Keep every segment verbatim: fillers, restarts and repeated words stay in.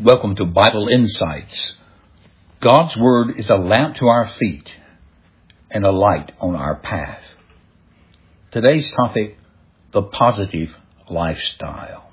Welcome to Bible Insights. God's Word is a lamp to our feet and a light on our path. Today's topic, the positive lifestyle.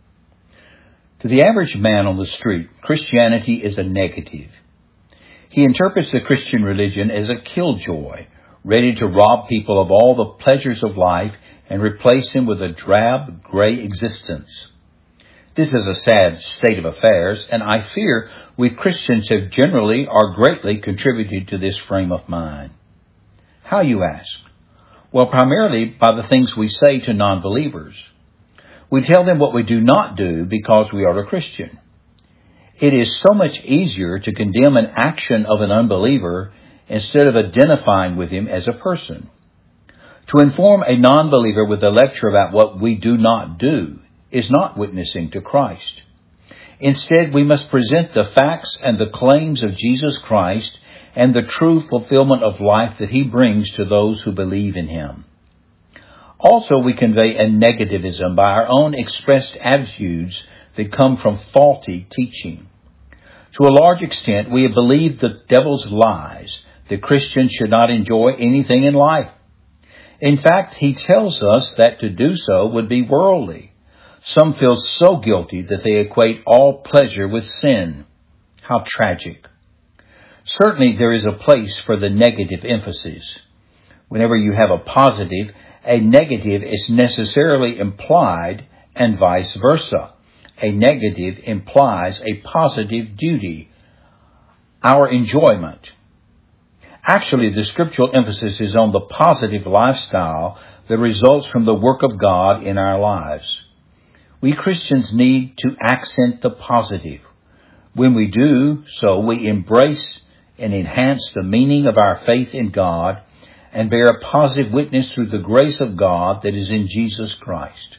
To the average man on the street, Christianity is a negative. He interprets the Christian religion as a killjoy, ready to rob people of all the pleasures of life and replace them with a drab, gray existence. This is a sad state of affairs, and I fear we Christians have generally or greatly contributed to this frame of mind. How, you ask? Well, primarily by the things we say to non-believers. We tell them what we do not do because we are a Christian. It is so much easier to condemn an action of an unbeliever instead of identifying with him as a person. To inform a non-believer with a lecture about what we do not do is not witnessing to Christ. Instead, we must present the facts and the claims of Jesus Christ and the true fulfillment of life that He brings to those who believe in Him. Also, we convey a negativism by our own expressed attitudes that come from faulty teaching. To a large extent, we have believed the devil's lies that Christians should not enjoy anything in life. In fact, he tells us that to do so would be worldly. Some feel so guilty that they equate all pleasure with sin. How tragic. Certainly there is a place for the negative emphasis. Whenever you have a positive, a negative is necessarily implied, and vice versa. A negative implies a positive duty, our enjoyment. Actually, the scriptural emphasis is on the positive lifestyle that results from the work of God in our lives. We Christians need to accent the positive. When we do so, we embrace and enhance the meaning of our faith in God and bear a positive witness through the grace of God that is in Jesus Christ.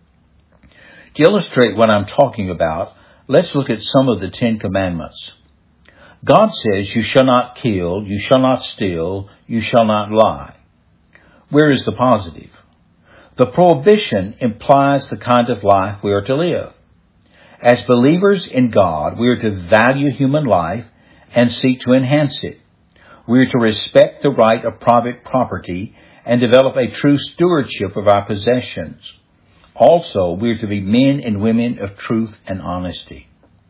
To illustrate what I'm talking about, let's look at some of the Ten Commandments. God says, "You shall not kill, you shall not steal, you shall not lie." Where is the positive? The prohibition implies the kind of life we are to live. As believers in God, we are to value human life and seek to enhance it. We are to respect the right of private property and develop a true stewardship of our possessions. Also, we are to be men and women of truth and honesty.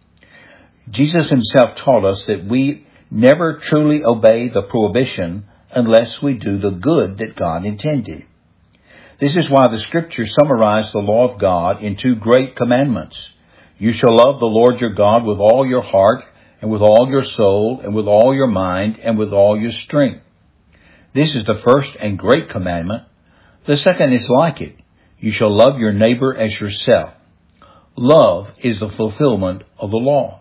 Jesus himself taught us that we never truly obey the prohibition unless we do the good that God intended. This is why the Scriptures summarize the law of God in two great commandments. You shall love the Lord your God with all your heart and with all your soul and with all your mind and with all your strength. This is the first and great commandment. The second is like it. You shall love your neighbor as yourself. Love is the fulfillment of the law.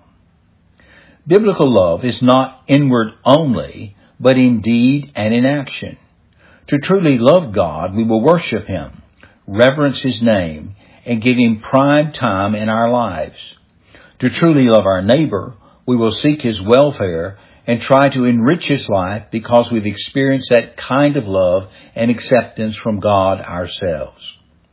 Biblical love is not inward only, but in deed and in action. To truly love God, we will worship Him, reverence His name, and give Him prime time in our lives. To truly love our neighbor, we will seek his welfare and try to enrich his life because we've experienced that kind of love and acceptance from God ourselves.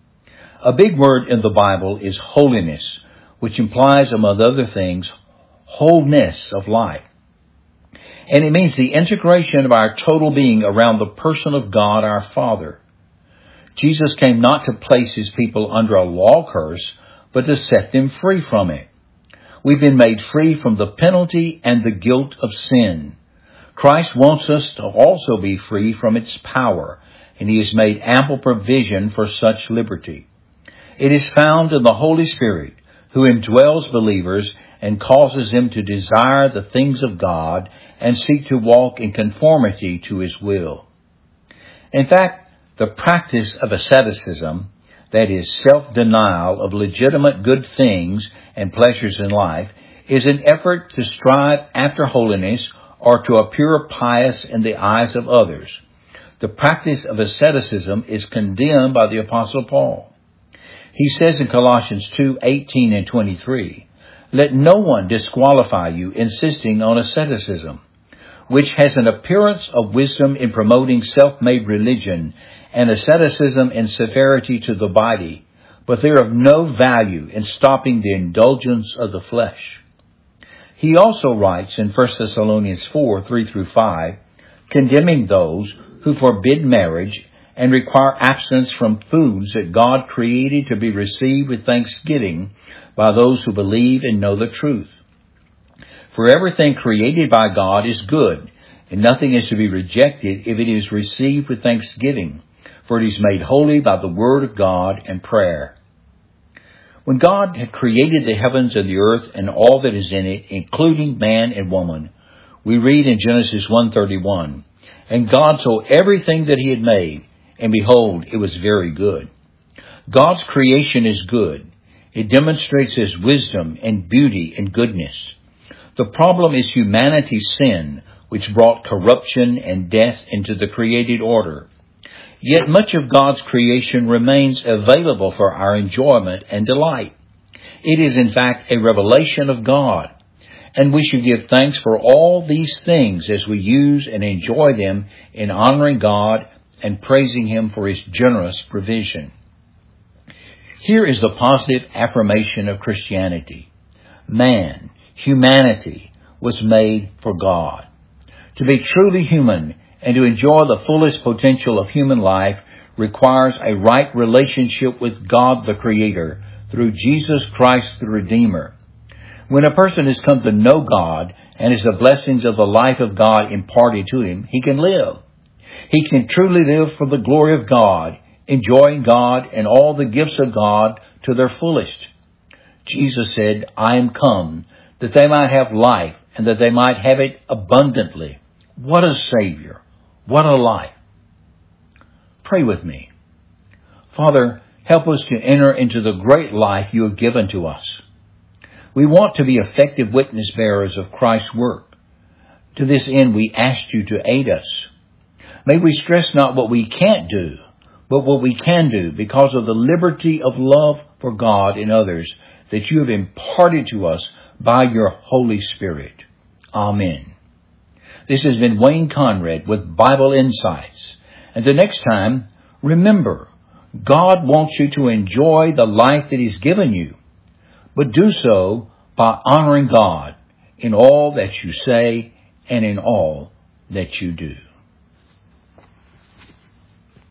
A big word in the Bible is holiness, which implies, among other things, wholeness of life. And it means the integration of our total being around the person of God our Father. Jesus came not to place His people under a law curse, but to set them free from it. We've been made free from the penalty and the guilt of sin. Christ wants us to also be free from its power, and He has made ample provision for such liberty. It is found in the Holy Spirit, who indwells believers and causes them to desire the things of God and seek to walk in conformity to His will. In fact, the practice of asceticism, that is, self-denial of legitimate good things and pleasures in life, is an effort to strive after holiness or to appear pious in the eyes of others. The practice of asceticism is condemned by the Apostle Paul. He says in Colossians two eighteen and twenty-three, "Let no one disqualify you insisting on asceticism, which has an appearance of wisdom in promoting self-made religion and asceticism and severity to the body, but they are of no value in stopping the indulgence of the flesh." He also writes in First Thessalonians four, three through five, condemning those who forbid marriage and require abstinence from foods that God created to be received with thanksgiving by those who believe and know the truth. For everything created by God is good, and nothing is to be rejected if it is received with thanksgiving, for it is made holy by the word of God and prayer. When God had created the heavens and the earth and all that is in it, including man and woman, we read in Genesis one thirty-one, and God saw everything that he had made, and behold, it was very good. God's creation is good. It demonstrates his wisdom and beauty and goodness. The problem is humanity's sin, which brought corruption and death into the created order. Yet much of God's creation remains available for our enjoyment and delight. It is in fact a revelation of God, and we should give thanks for all these things as we use and enjoy them in honoring God and praising him for his generous provision. Here is the positive affirmation of Christianity. Man, humanity, was made for God. To be truly human and to enjoy the fullest potential of human life requires a right relationship with God the Creator through Jesus Christ the Redeemer. When a person has come to know God and has the blessings of the life of God imparted to him, he can live. He can truly live for the glory of God, enjoying God and all the gifts of God to their fullest. Jesus said, I am come that they might have life and that they might have it abundantly. What a Savior! What a life! Pray with me. Father, help us to enter into the great life you have given to us. We want to be effective witness bearers of Christ's work. To this end, we ask you to aid us. May we stress not what we can't do, but what we can do because of the liberty of love for God and others that you have imparted to us by your Holy Spirit. Amen. This has been Wayne Conrad with Bible Insights. And the next time, remember, God wants you to enjoy the life that he's given you, but do so by honoring God in all that you say and in all that you do.